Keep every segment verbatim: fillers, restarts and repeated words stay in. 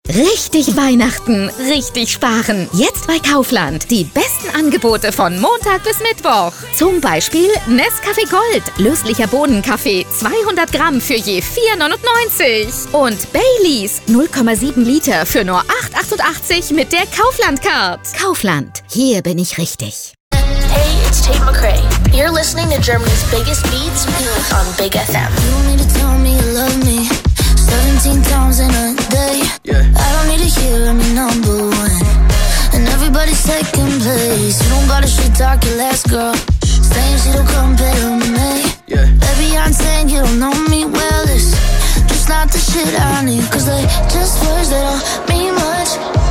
Richtig Weihnachten, richtig sparen. Jetzt bei Kaufland. Die besten Angebote von Montag bis Mittwoch. Zum Beispiel Nescafé Gold, löslicher Bohnenkaffee, zweihundert Gramm für je vier neunundneunzig. Und Baileys, null Komma sieben Liter für nur acht achtundachtzig mit der Kaufland-Card. Kaufland, hier bin ich richtig. Hey, it's Tate McRae. You're listening to Germany's biggest beats on Big F M. You don't need to tell me you love me seventeen times in a day. Yeah. I don't need to hear I'm your number one and everybody's second place. You don't gotta shit talk your last girl, saying she don't compare to me. Yeah. Baby, I'm saying you don't know me well. It's just not the shit I need, cause they just words that don't mean much.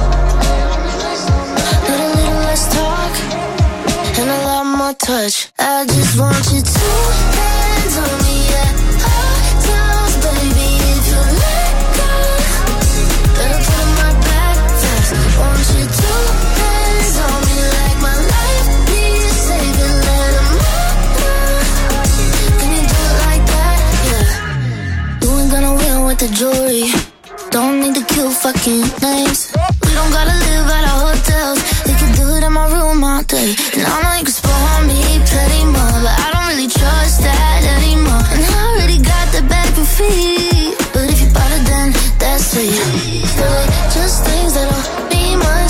Need a little less talk and a lot more touch. I just want you to hands on me, yeah. Hot times, baby, if you let go, better put on my back fast. Want you to hands on me like my life needs saving. Let 'em know. Can you do it like that? Yeah. You ain't gonna win with the jewelry. Don't need to kill fucking names. We don't gotta live at our hotels. We can do it in my room all day. And I know you can spoil me plenty more, but I don't really trust that anymore. And I already got the back and feet, but if you bought it then that's sweet. But like just things that don't mean much.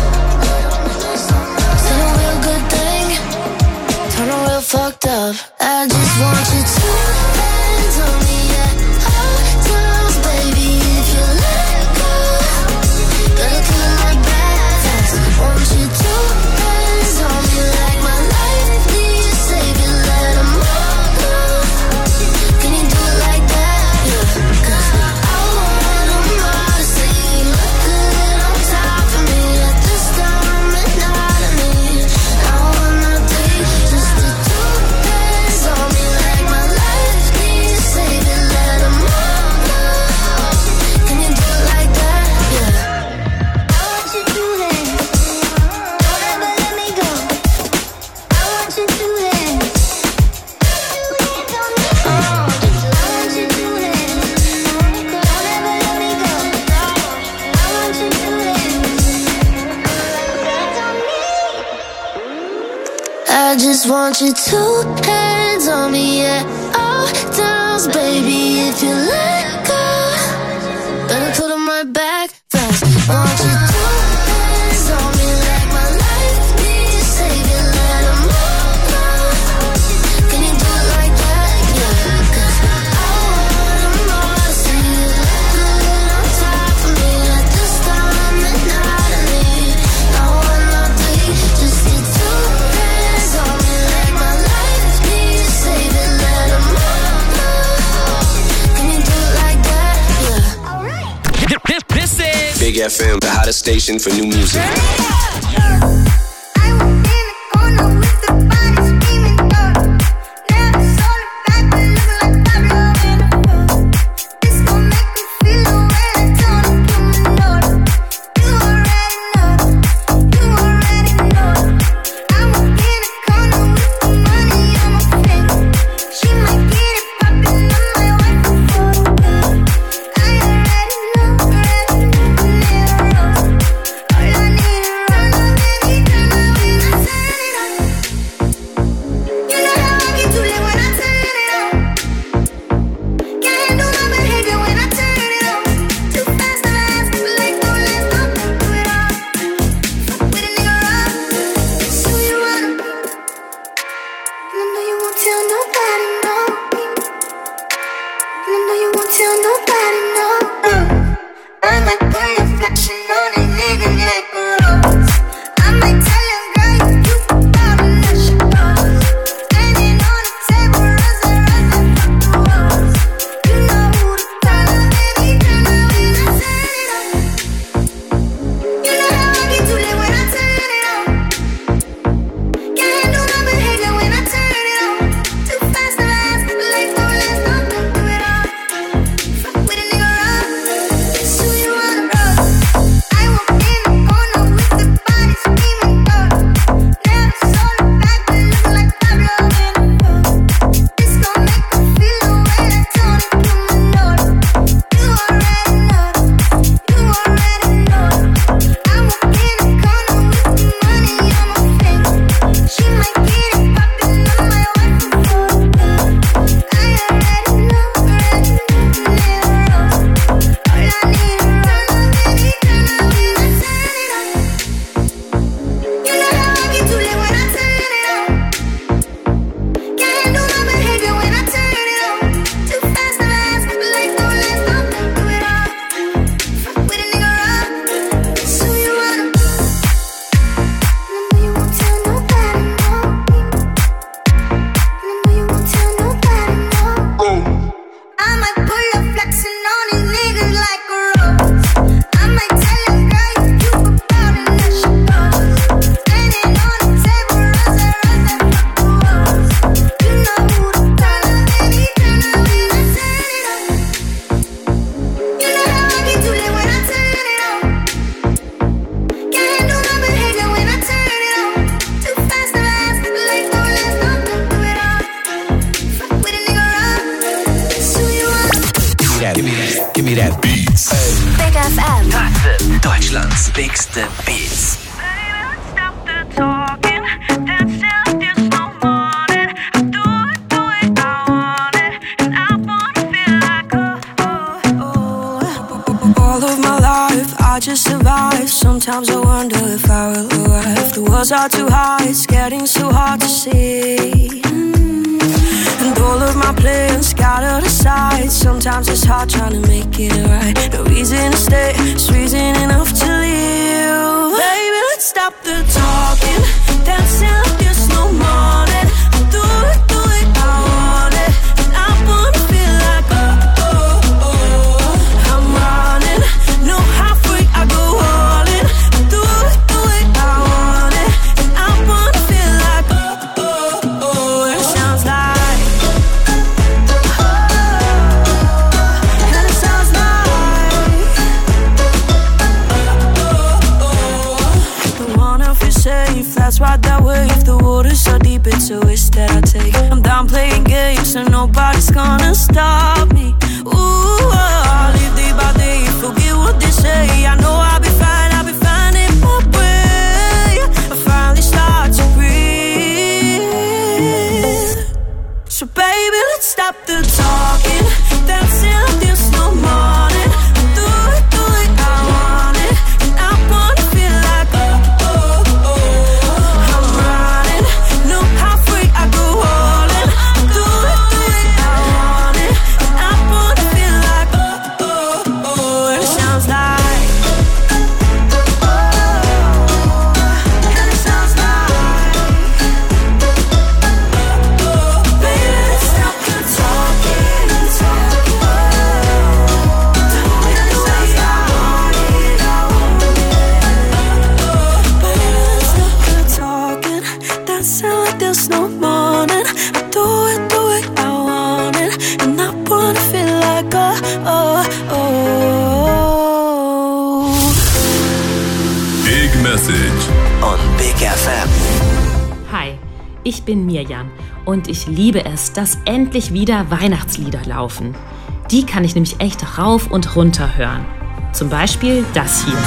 Say a real good thing, turn a real fucked up. I just want you to hands on me, yeah. Hot times, baby, if you let go, better put my back fast. Want you to hands on me like my life needs saving. Let 'em all know. Can you do it like that? Yeah. 'Cause I want 'em all to say you look good on top of me at this time and not of me. I wanna be just the two hands on me like my life needs saving. Let 'em all know. Can you do it like that? Yeah. I want you to hands. Don't ever let me go. I want you to hands. Oh, I want you to hands. Don't ever let me go. I want you to hands. I just want you two hands on me, yeah. All times, baby, if you let go, better put 'em right back fast. Want you two hands on me like my life needs saving. Let 'em all know. Can you do it like that? Yeah. 'Cause I want 'em all to see you look good on top of me at this time and not of me. I wanna be just the two hands on me like my life needs saving. Let 'em all know. Can you do it like that? Yeah. Alright. This is Big F M, the hottest station for new music. I F M. Taxit. Deutschlands bigste Beats. All of my life, I just survive. Sometimes I wonder if I will arrive. The walls are too high, it's getting so hard to see. And all of my plans scattered aside. Sometimes it's hard trying to make it right. No reason to stay, it's reason enough to leave. Baby, let's stop the talking. Dancing like there's no morning. Do it, do it, I want it. And I wanna feel like oh, oh, oh. I'm running, no halfway, I go all in. Do it, do it, I want it. And I wanna feel like oh, oh, oh. And it sounds like and it sounds like oh, oh, oh. Don't wanna feel safe, that's right that way. If the water's so deep, it's a risk that I take. I'm done playing games, so nobody's gonna stop me. Ooh, I'll live day by day, forget what they say. I know I'll be fine, I'll be fine in my way. I finally start to breathe. So baby, let's stop the talking. Dancing like there's no morning. Do it, do it, I want it. And I wanna feel like oh, oh, oh. I'm running, no halfway, I go all in. Do it, do it, I want it. And I wanna feel like oh, oh, oh. And it sounds like oh, and it sounds like oh, oh. Baby, let's stop the talking, talking. Do it, do it, I want it, I want it. Oh, baby, let's stop the talking. Dancing like there's no morning. I do it, do it, I want it. And I wanna feel like oh, oh, oh. Big Message On Big F M. Hi, ich bin Mirjam und ich liebe es, dass endlich wieder Weihnachtslieder laufen. Die kann ich nämlich echt rauf und runter hören. Zum Beispiel das hier.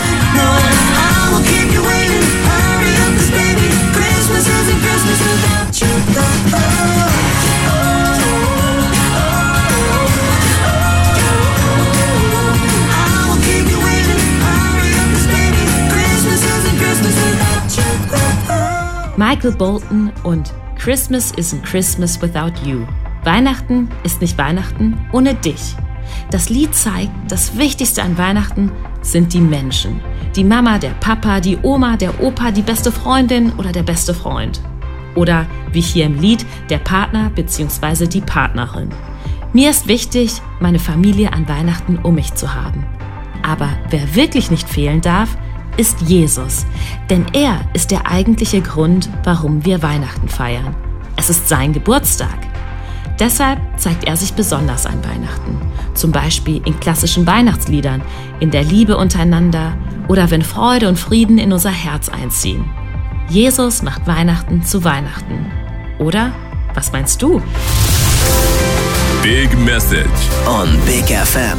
Michael Bolton und Christmas isn't Christmas without you. Weihnachten ist nicht Weihnachten ohne dich. Das Lied zeigt, das Wichtigste an Weihnachten sind die Menschen. Die Mama, der Papa, die Oma, der Opa, die beste Freundin oder der beste Freund. Oder wie hier im Lied, der Partner bzw. die Partnerin. Mir ist wichtig, meine Familie an Weihnachten um mich zu haben. Aber wer wirklich nicht fehlen darf, ist Jesus. Denn er ist der eigentliche Grund, warum wir Weihnachten feiern. Es ist sein Geburtstag. Deshalb zeigt er sich besonders an Weihnachten. Zum Beispiel in klassischen Weihnachtsliedern, in der Liebe untereinander oder wenn Freude und Frieden in unser Herz einziehen. Jesus macht Weihnachten zu Weihnachten. Oder? Was meinst du? Big Message On Big F M.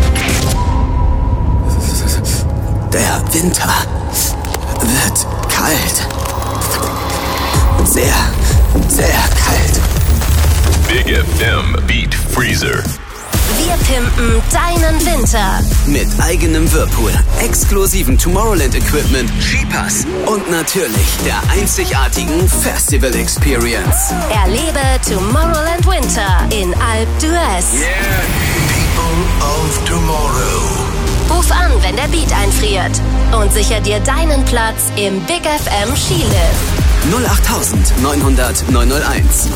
Der Winter wird kalt. Sehr, sehr kalt. Big F M Beat Freezer. Wir pimpen deinen Winter. Mit eigenem Whirlpool, exklusivem Tomorrowland-Equipment, Skipass und natürlich der einzigartigen Festival Experience. Erlebe Tomorrowland Winter in Alpe d'Huez. Yeah, people of tomorrow. Ruf an, wenn der Beat einfriert. Und sicher dir deinen Platz im Big F M Skilift. null acht neun null null neun null eins.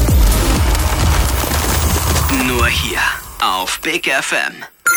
Nur hier auf Big F M.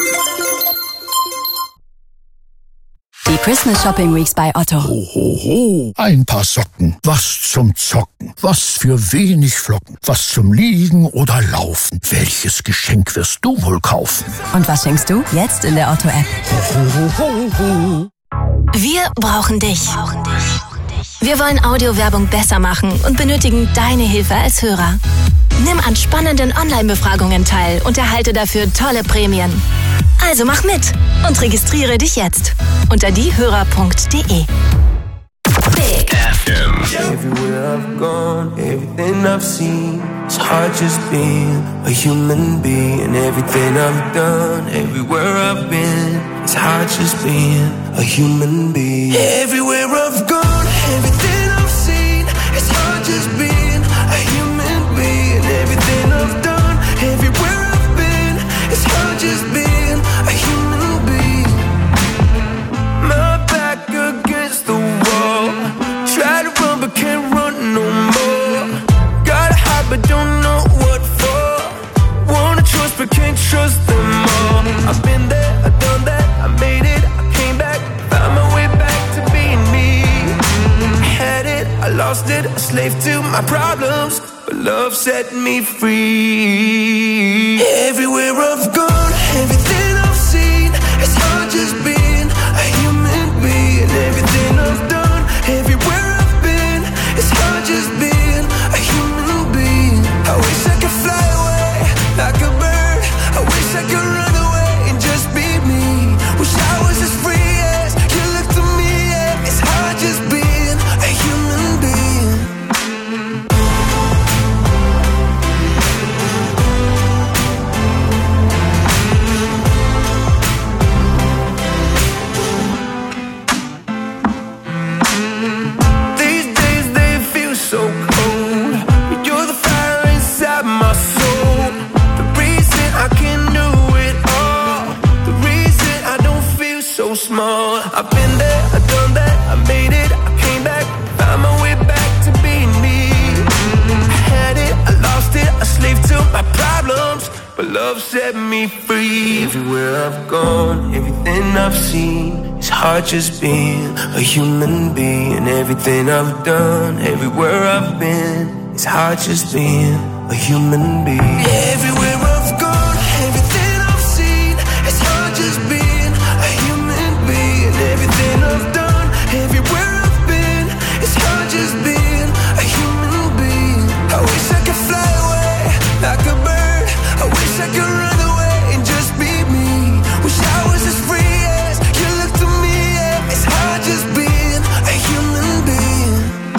Die Christmas Shopping Weeks bei Otto. Ho, ho, ho. Ein paar Socken. Was zum Zocken. Was für wenig Flocken. Was zum Liegen oder Laufen. Welches Geschenk wirst du wohl kaufen? Und was schenkst du? Jetzt in der Otto-App. Ho, ho, ho, ho. Wir brauchen dich. Wir wollen Audiowerbung besser machen und benötigen deine Hilfe als Hörer. Nimm an spannenden Online-Befragungen teil und erhalte dafür tolle Prämien. Also mach mit und registriere dich jetzt unter diehörer punkt de. Big F M. Everywhere I've gone, everything I've seen, it's hard just being a human being. Everything I've done, everywhere I've been, it's hard just being a human being. Everywhere I've gone, everything I've seen, it's hard just being a human being. Everything I've done, everywhere I've been, it's hard just being a human being. My back against the wall, try to run but can't run no more. Gotta hide but don't know what for. Wanna trust but can't trust them all. I've been there, I've done that, I made it, I came back, found my way back to being me. I had it, I lost it, a slave to my problems, but love set me free. Everywhere I've gone, everything I've seen, it's hard just being a human being. Everything I've done, everywhere I've been, it's hard just being a human being. I wish I could fly away like a bird. I wish I could run away and just be me. Wish I was as free as you look to me. Yeah, it's hard just being a human being. These days they feel so cold, but you're the fire inside my soul. The reason I can do it all, the reason I don't feel so small. I've been there, I've done that, I made it, I came back, found my way back to being me. I had it, I lost it, a slave to my problems, but love set me free. Everywhere I've gone, everything I've seen, it's hard just being a human being. Everything I've done, everywhere I've been, it's hard just being a human being. Everywhere I've gone, everything I've seen, it's hard just being a human being. Everything I've done, everywhere I've been, it's hard just being a human being. I wish I could fly away like a bird. I wish I could run away and just be me. Wish I was as free as you look to me. Yeah, it's hard just being a human being.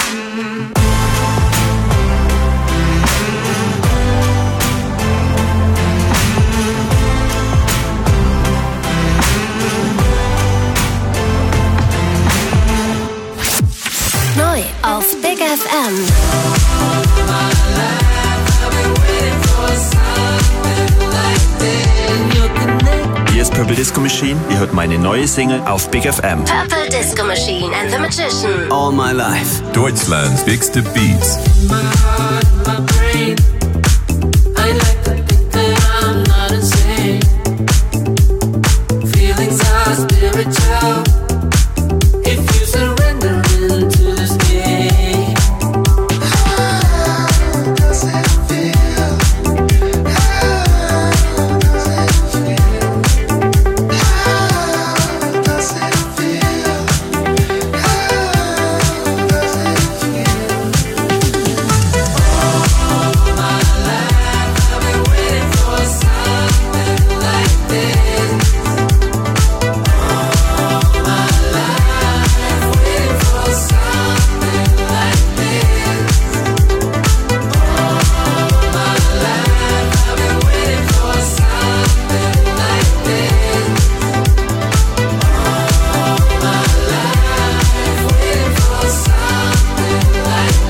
Neu auf Big F M. Hier ist Purple Disco Machine. Ihr hört meine neue Single auf Big F M. Purple Disco Machine and the Magician. All My Life. Deutschlands bigste Beats. My heart, my brain.